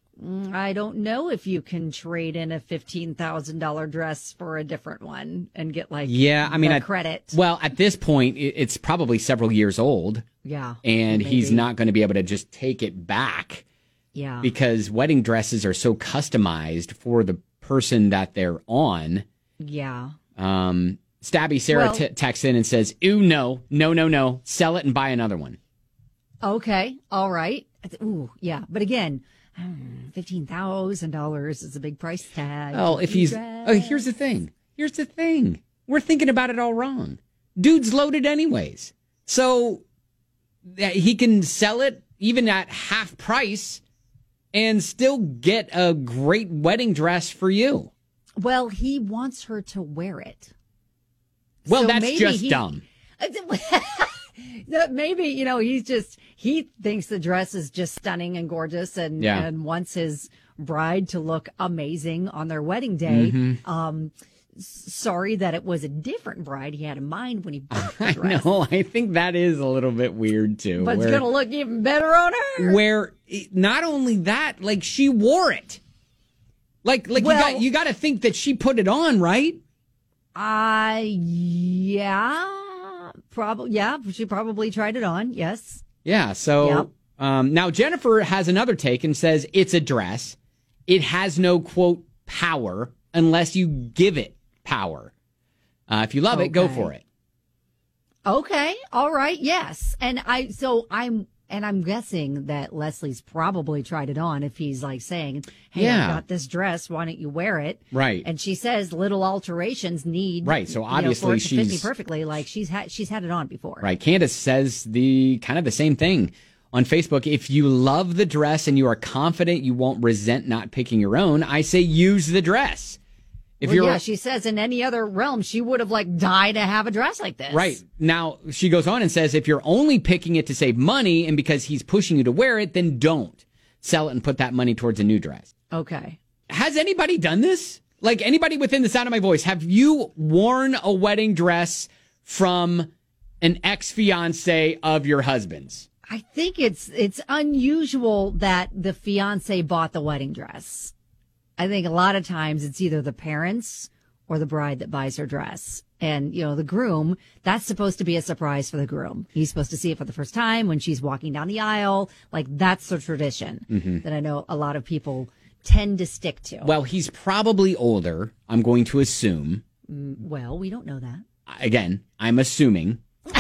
I don't know if you can trade in a fifteen thousand dollars dress for a different one and get like yeah, I mean, the I, credit. Well, at this point, it's probably several years old. Yeah. And maybe. he's not going to be able to just take it back. Yeah. Because wedding dresses are so customized for the person that they're on. Yeah. Um, Stabby Sarah well, t- texts in and says, ooh, no, no, no, no. Sell it and buy another one. Okay. All right. Ooh, yeah. But again, fifteen thousand dollars is a big price tag. Oh, if he's, oh, here's the thing. Here's the thing. We're thinking about it all wrong. Dude's loaded anyways. So he can sell it even at half price and still get a great wedding dress for you. Well, he wants her to wear it. Well, so that's just he, dumb. Maybe, you know, he's just, he thinks the dress is just stunning and gorgeous and, yeah. and wants his bride to look amazing on their wedding day. Mm-hmm. Um, sorry that it was a different bride he had in mind when he bought the dress. I know. I think that is a little bit weird, too. But where, it's going to look even better on her. Where not only that, like she wore it. Like, like well, you got, you got to think that she put it on, right? Uh, yeah. Probably, yeah, she probably tried it on. Yes. Yeah. So yep. um, now Jennifer has another take and says it's a dress. It has no quote power unless you give it power. Uh, if you love okay. it, go for it. Okay. All right. Yes. And I, so I'm, and I'm guessing that Leslie's probably tried it on if he's like saying, hey, yeah. I got this dress. Why don't you wear it? Right. And she says little alterations need. Right. So obviously you know, for it to she's. fit me perfectly. Like she's had, she's had it on before. Right. Candace says the kind of the same thing on Facebook. If you love the dress and you are confident you won't resent not picking your own, I say use the dress. If well, you're, yeah, she says in any other realm, she would have like died to have a dress like this. Right. Now, she goes on and says, if you're only picking it to save money and because he's pushing you to wear it, then don't sell it and put that money towards a new dress. Okay. has anybody done this? Like, anybody within the sound of my voice, have you worn a wedding dress from an ex-fiance of your husband's? I think it's it's unusual that the fiance bought the wedding dress. I think a lot of times it's either the parents or the bride that buys her dress. And, you know, the groom, that's supposed to be a surprise for the groom. He's supposed to see it for the first time when she's walking down the aisle. Like, that's the tradition mm-hmm. that I know a lot of people tend to stick to. Well, he's probably older, I'm going to assume. Mm, well, we don't know that. Again, I'm assuming.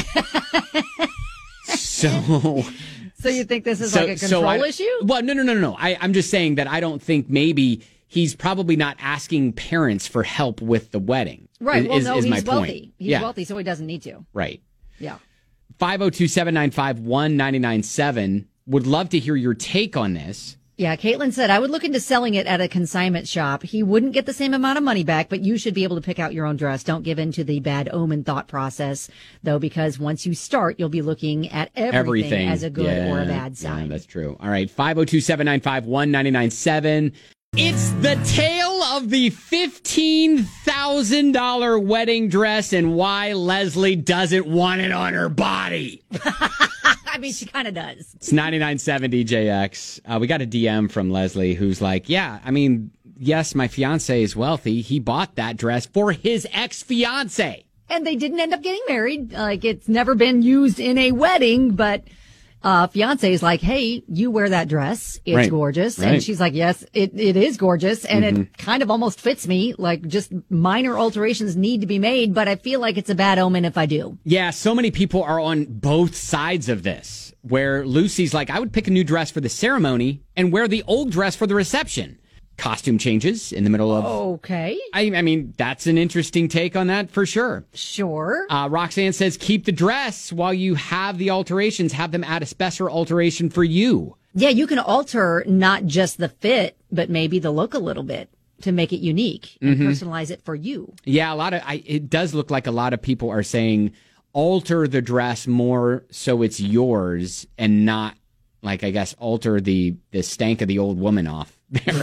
So, so you think this is so, like a control so I, issue? Well, no, no, no, no, no. I, I'm just saying that I don't think maybe he's probably not asking parents for help with the wedding. Right. Is, well, no, is he's my wealthy. Point. He's yeah. wealthy, so he doesn't need to. Right. Yeah. five oh two, seven nine five, one nine nine seven. Would love to hear your take on this. Yeah, Caitlin said, I would look into selling it at a consignment shop. He wouldn't get the same amount of money back, but you should be able to pick out your own dress. Don't give in to the bad omen thought process, though, because once you start, you'll be looking at everything, everything. as a good yeah, or a bad sign. Yeah, that's true. All right, five oh two, seven nine five, one nine nine seven. It's the tale of the fifteen thousand dollars wedding dress and why Leslie doesn't want it on her body. I mean, she kind of does. It's ninety-nine point seven D J X. Uh, we got a D M from Leslie who's like, yeah, I mean, yes, my fiance is wealthy. He bought that dress for his ex-fiance. And they didn't end up getting married. Like, it's never been used in a wedding, but uh, fiance is like, hey, you wear that dress. It's right. gorgeous. Right. And she's like, yes, it, it is gorgeous. And mm-hmm. it kind of almost fits me. Like, just minor alterations need to be made, but I feel like it's a bad omen if I do. Yeah, so many people are on both sides of this, where Lucy's like, I would pick a new dress for the ceremony and wear the old dress for the reception. Costume changes in the middle of... Okay. I, I mean, that's an interesting take on that for sure. Sure. Uh, Roxanne says, keep the dress while you have the alterations. Have them add a special alteration for you. Yeah, you can alter not just the fit, but maybe the look a little bit to make it unique and mm-hmm. personalize it for you. Yeah, a lot of... I, it does look like a lot of people are saying, alter the dress more so it's yours and not, like, I guess, alter the, the stank of the old woman off.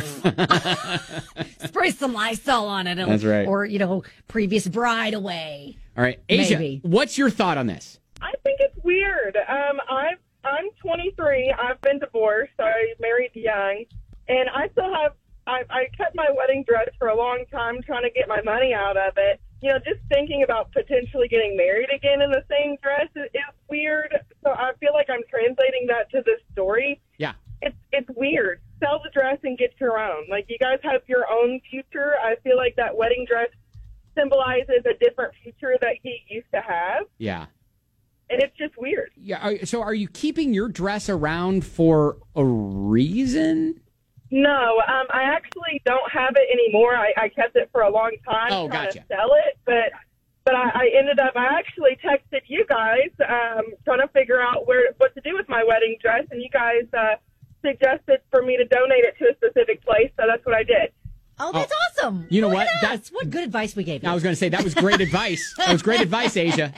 Spray some Lysol on it. That's right. Or, you know, previous bride away. All right. Asia, Maybe. What's your thought on this? I think it's weird. Um, I've, I'm twenty-three. I've been divorced. I married young. And I still have, I, I kept my wedding dress for a long time trying to get my money out of it. You know, just thinking about potentially getting married again in the same dress is, is weird. So I feel like I'm translating that to this story. Yeah. It's it's weird. Sell the dress and get your own. Like, you guys have your own future. I feel like that wedding dress symbolizes a different future that he used to have. Yeah. And it's just weird. Yeah. Are, so are you keeping your dress around for a reason? No, um, I actually don't have it anymore. I, I kept it for a long time oh, trying gotcha. to sell it, but but I, I ended up, I actually texted you guys um, trying to figure out where what to do with my wedding dress, and you guys uh, suggested for me to donate it to a specific place, so that's what I did. Oh, that's oh, awesome. You know Look what? That's what good advice we gave you. I was going to say, that was great advice. That was great advice, Asia.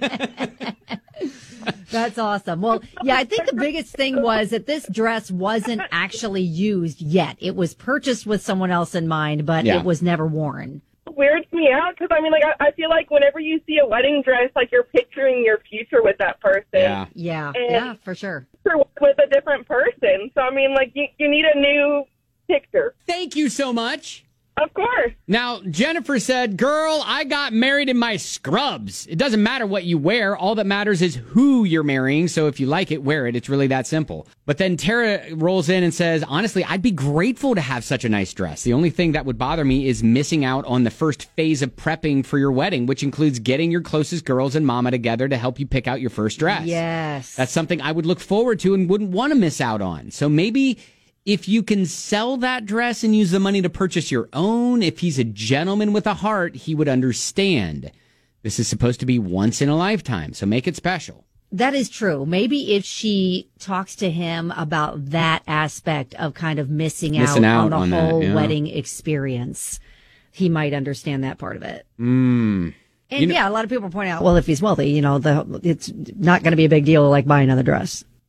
That's awesome. Well, yeah, I think the biggest thing was that this dress wasn't actually used yet. It was purchased with someone else in mind, but yeah. it was never worn. It weirds me out because, I mean, like, I, I feel like whenever you see a wedding dress, like, you're picturing your future with that person. Yeah, yeah, and yeah, for sure. With a different person. So, I mean, like, you, you need a new picture. Thank you so much. Of course. Now, Jennifer said, girl, I got married in my scrubs. It doesn't matter what you wear. All that matters is who you're marrying. So if you like it, wear it. It's really that simple. But then Tara rolls in and says, honestly, I'd be grateful to have such a nice dress. The only thing that would bother me is missing out on the first phase of prepping for your wedding, which includes getting your closest girls and mama together to help you pick out your first dress. Yes. That's something I would look forward to and wouldn't want to miss out on. So maybe if you can sell that dress and use the money to purchase your own, if he's a gentleman with a heart, he would understand. This is supposed to be once in a lifetime, so make it special. That is true. Maybe if she talks to him about that aspect of kind of missing, missing out, out on the on whole that, yeah. wedding experience, he might understand that part of it. Mm. And you know, yeah, a lot of people point out, well, if he's wealthy, you know, the, it's not going to be a big deal like buying another dress.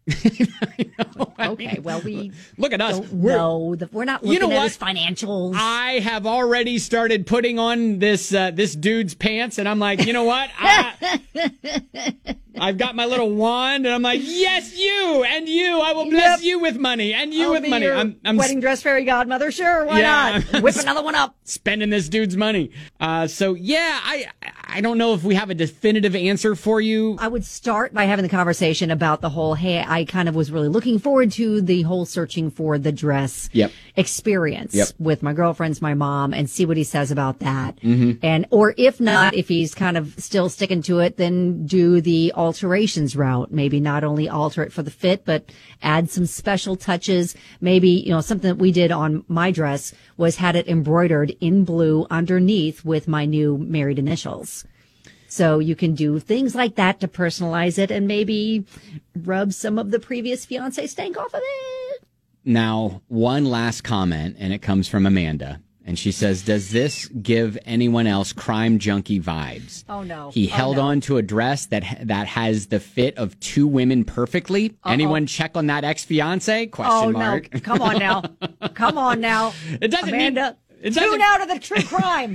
I know, I Okay, mean, well, we look at us. don't We're- know. The, we're not looking You know at what? his financials. I have already started putting on this uh, this dude's pants, and I'm like, you know what? I, I've got my little wand, and I'm like, yes, you and you. I will bless Yep. you with money, and you I'll with be money. your I'm, I'm wedding dress fairy godmother. Sure, why Yeah. not? Whip another one up. spending this dude's money. Uh, so yeah, I I don't know if we have a definitive answer for you. I would start by having the conversation about the whole, hey, I kind of was really looking forward to the whole searching for the dress Yep. experience Yep. with my girlfriends, my mom, and see what he says about that. Mm-hmm. And, or if not, if he's kind of still sticking to it, then do the alterations route. Maybe not only alter it for the fit, but add some special touches. Maybe, you know, something that we did on my dress was had it embroidered in blue underneath with my new married initials. So you can do things like that to personalize it and maybe rub some of the previous fiance stank off of it. Now, one last comment, and it comes from Amanda. And she says, does this give anyone else crime junkie vibes? Oh, no. He Oh, held no. on to a dress that that has the fit of two women perfectly. Uh-oh. Anyone check on that ex-fiance? Question Oh, mark. no. Come on now. Come on now. It doesn't mean- Amanda, it doesn't- tune out of the true crime.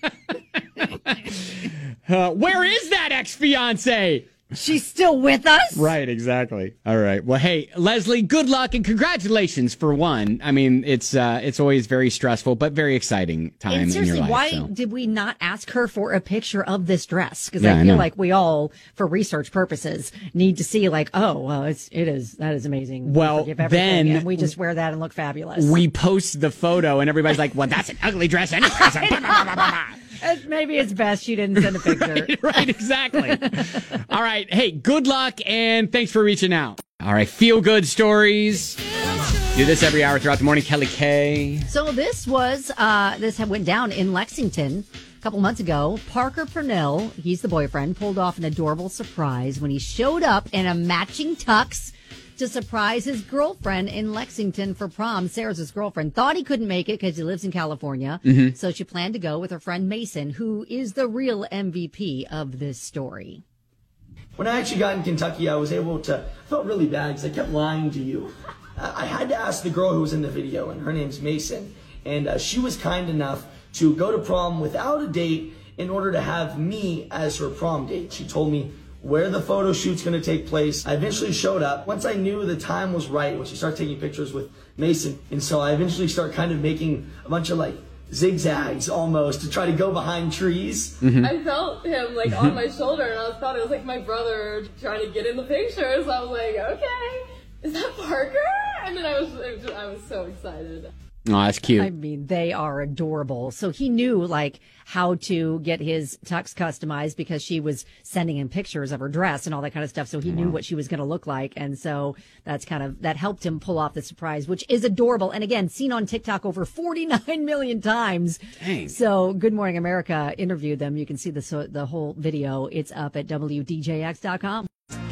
Uh, where is that ex-fiance? She's still with us? Right, exactly. All right. Well, hey, Leslie, good luck and congratulations for one. I mean, it's uh, it's always very stressful, but very exciting time And in seriously, your life. why so. did we not ask her for a picture of this dress? Because Yeah, I I feel know. like we all, for research purposes, need to see like, oh, well, it's it is that is amazing. We Well, forgive everything, then- and we just wear that and look fabulous. We post the photo and everybody's like, well, that's an ugly dress anyway. So blah, blah, blah, blah, blah. Uh, Maybe it's best she didn't send a picture. Right, exactly. All right. Hey, good luck and thanks for reaching out. All right. Feel good stories. Do this every hour throughout the morning. Kelly K. So this was uh, this had went down in Lexington a couple months ago. Parker Purnell, he's the boyfriend, pulled off an adorable surprise when he showed up in a matching tux to surprise his girlfriend in Lexington for prom. Sarah's his girlfriend. Thought he couldn't make it because he lives in California. Mhm. So she planned to go with her friend Mason, who is the real M V P of this story. When I actually got in Kentucky, I was able to, I felt really bad because I kept lying to you. I I had to ask the girl who was in the video, and her name's Mason. And uh, she was kind enough to go to prom without a date in order to have me as her prom date. She told me where the photo shoot's going to take place. I eventually showed up. Once I knew the time was right, when she started taking pictures with Mason. And so I eventually started kind of making a bunch of like zigzags almost to try to go behind trees. I felt him like on my shoulder, and I was thought it was like my brother trying to get in the picture. So I was like, okay, is that Parker? And then I was, it was just, I was so excited. Oh, that's cute. I mean, they are adorable. So he knew like how to get his tux customized because she was sending him pictures of her dress and all that kind of stuff. So he knew what she was going to look like. And so that's kind of, that helped him pull off the surprise, which is adorable. And again, seen on TikTok over forty-nine million times. Dang. So Good Morning America interviewed them. You can see the, so, the whole video. It's up at W D J X dot com.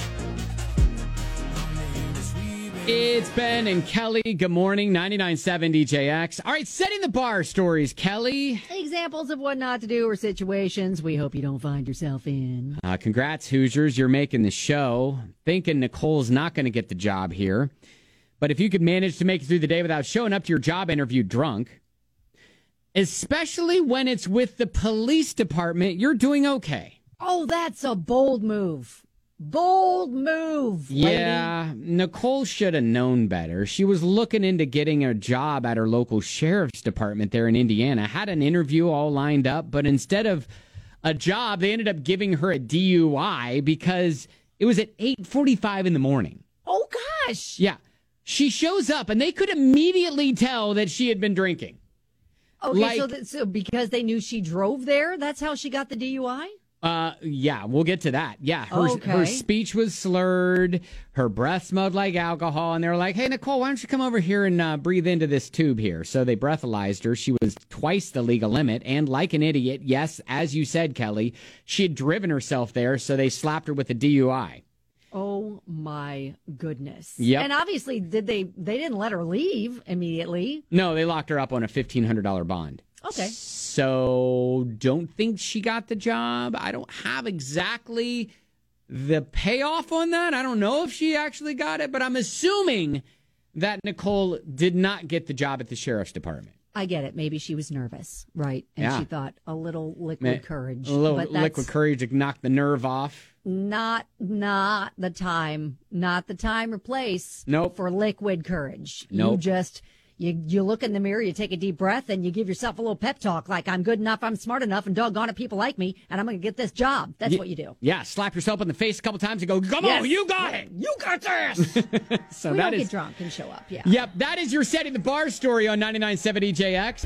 It's Ben and Kelly. Good morning. ninety-nine point seven D J X. All right, setting the bar stories, Kelly. Examples of what not to do or situations we hope you don't find yourself in. Uh, congrats, Hoosiers. You're making the show. Thinking Nicole's not going to get the job here. But if you could manage to make it through the day without showing up to your job interview drunk, especially when it's with the police department, you're doing okay. Oh, that's a bold move. Bold move, lady. Yeah, Nicole should have known better. She was looking into getting a job at her local sheriff's department there in Indiana. Had an interview all lined up, but instead of a job, they ended up giving her a D U I because it was at eight forty-five in the morning. Oh, gosh. Yeah. She shows up, and they could immediately tell that she had been drinking. Okay, Like- so, th- so because they knew she drove there, that's how she got the D U I? Uh, yeah, we'll get to that. Yeah, her Okay. her speech was slurred. Her breath smelled like alcohol, and they were like, "Hey, Nicole, why don't you come over here and uh, breathe into this tube here?" So they breathalyzed her. She was twice the legal limit, and like an idiot, yes, as you said, Kelly, she had driven herself there, so they slapped her with a D U I. Oh my goodness. Yep. And obviously did they they didn't let her leave immediately. No, they locked her up on a fifteen hundred dollars bond. Okay. So don't think she got the job. I don't have exactly the payoff on that, I don't know if she actually got it, but I'm assuming that Nicole did not get the job at the sheriff's department. I get it. Maybe she was nervous, right? And Yeah. she thought a little liquid Ma- courage. A little but that's liquid courage to knock the nerve off. Not, not the time, not the time or place Nope. for liquid courage. You Nope. just, you, you look in the mirror, you take a deep breath, and you give yourself a little pep talk like, I'm good enough, I'm smart enough, and doggone it, people like me, and I'm going to get this job. That's Ye- what you do. Yeah, slap yourself in the face a couple times and go, come Yes. on, you got it. You got this. So we that don't is, get drunk and show up, yeah. Yep, that is your Setting the Bar story on ninety-nine point seven E J X.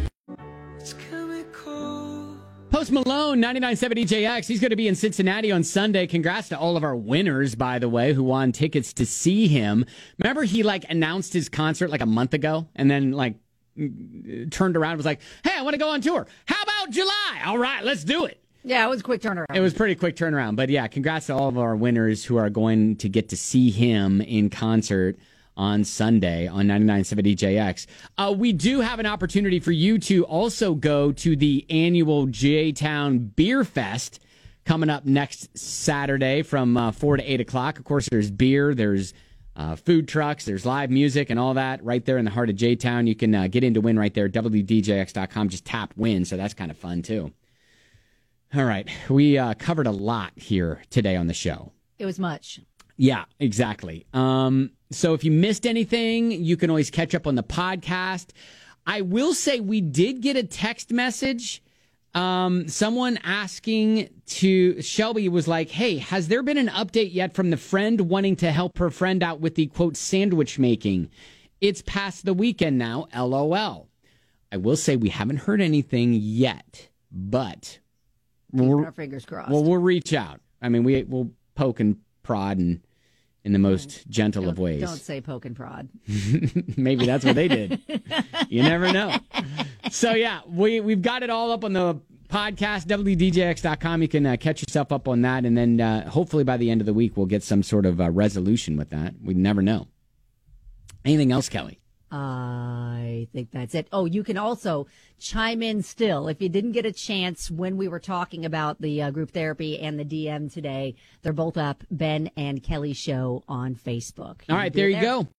Post Malone, ninety-nine point seven E J X. He's going to be in Cincinnati on Sunday. Congrats to all of our winners, by the way, who won tickets to see him. Remember, he like announced his concert like a month ago and then like turned around and was like, hey, I want to go on tour. How about July? All right, let's do it. Yeah, it was a quick turnaround. It was pretty quick turnaround. But yeah, congrats to all of our winners who are going to get to see him in concert on Sunday on ninety-nine point seven E J X. Uh, we do have an opportunity for you to also go to the annual J-Town Beer Fest coming up next Saturday from uh, four to eight o'clock. Of course, there's beer, there's uh, food trucks, there's live music and all that right there in the heart of J-Town. You can uh, get in to win right there, W D J X dot com. Just tap win, so that's kind of fun too. All right, we uh, covered a lot here today on the show. It was much. Yeah, exactly. Um, so if you missed anything, you can always catch up on the podcast. I will say we did get a text message. Um, someone asking to, Shelby was like, hey, has there been an update yet from the friend wanting to help her friend out with the, quote, sandwich making? It's past the weekend now, LOL. I will say we haven't heard anything yet, but Keeping our fingers crossed. Well, we'll reach out. I mean, we, we'll poke and prod and in the most gentle don't, of ways. Don't say poke and prod. Maybe that's what they did. You never know. So, yeah, we, we've got it all up on the podcast, W D J X dot com. You can uh, catch yourself up on that. And then uh, hopefully by the end of the week, we'll get some sort of uh, resolution with that. We never know. Anything else, Kelly? I think that's it. Oh, you can also chime in still. If you didn't get a chance when we were talking about the uh, group therapy and the D M today, they're both up, Ben and Kelly Show on Facebook. All right, there you go.